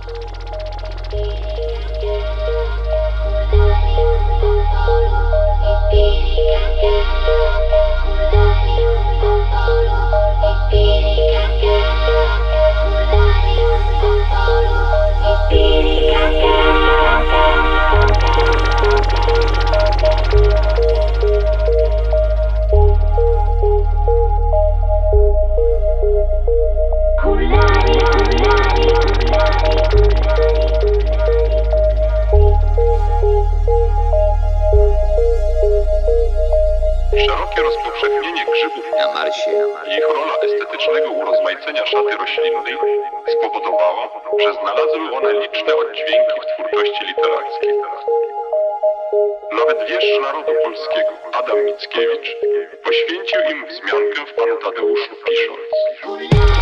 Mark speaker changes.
Speaker 1: Szerokie rozpowszechnienie grzybów
Speaker 2: Na Marsie.
Speaker 1: i ich rola estetycznego urozmaicenia szaty roślinnej spowodowała, że znalazły one liczne oddźwięki w twórczości literackiej. Nawet wieszcz narodu polskiego, Adam Mickiewicz, poświęcił im wzmiankę w Panu Tadeuszu, pisząc: